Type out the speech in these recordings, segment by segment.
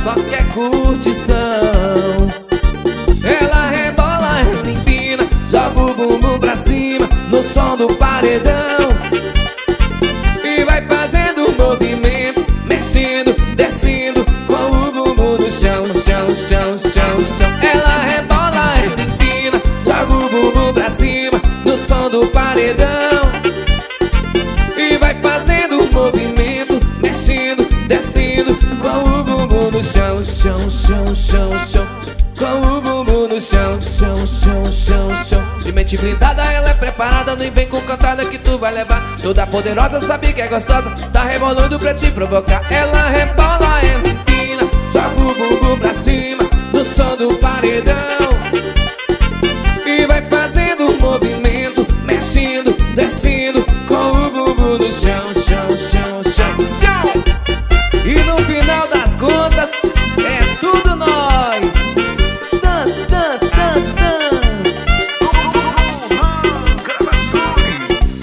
só quer curtição. Ela rebola, ela empina, joga o bumbum pra cima no som do paredão e vai fazendo um movimento, mexendo, descendo com o bumbum no chão, no chão, no chão, no chão, no chão. Ela rebola, ela empina, joga o bumbum pra cima no som do paredão e vai fazendo um movimento, mexendo, descendo com o bumbum no chão, chão, chão, chão, chão. Com o bumbum no chão, chão, chão, chão, chão. De mente blindada, ela é preparada. Nem vem com cantada que tu vai levar. Toda poderosa, sabe que é gostosa. Tá rebolando pra te provocar. Ela rebola, ela empina, joga o bumbum pra cima no som do paredão e vai fazendo um movimento, mexendo, descendo com o bumbum no chão, chão, chão, chão, chão. E no final das contas é tudo nós. Dance, dance, dance, dance. Gravações.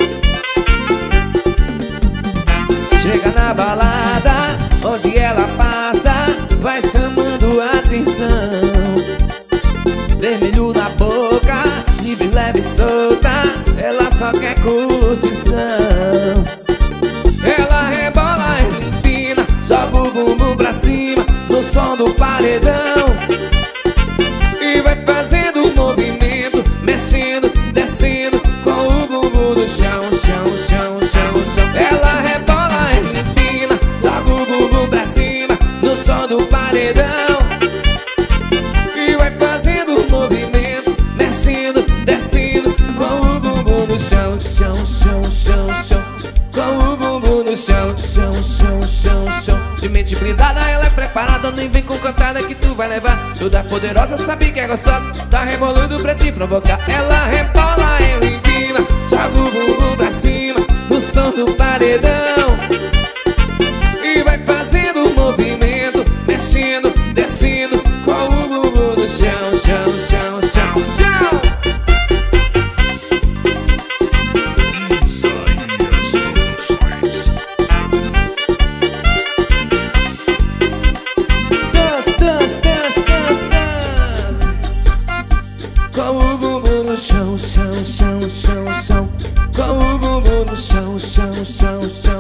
Chega na balada, onde ela passa, vai chamando a atenção. Vermelho na boca, livre, leve e solta, ela só quer curtição. Ela rebola, ela empina, joga o bumbum pra cima no som do paredão e vai fazendo um movimento, mexendo, descendo com o bumbum no chão, chão, chão, chão, chão. Ela rebola, ela empina, joga o bumbum pra cima no som do paredão e vai fazendo um movimento, mexendo, descendo com o bumbum no chão, chão, chão, chão, chão. Com o bumbum no chão, chão, chão, chão, chão. De mente blindada, ela é preparada. Nem vem com cantada que tu vai levar. Toda poderosa, sabe que é gostosa. Tá rebolando pra te provocar. Ela rebola, ela empina, joga o bumbum pra cima no som do paredão e vai fazendo um movimento, mexendo, descendo com o bumbum no chão, chão, chão, chão, chão. Isaías Produções. Dance, dance, dance, dance, dance. Com o bumbum no chão, chão, chão, chão, chão. Com o bumbum no chão, chão, chão, chão.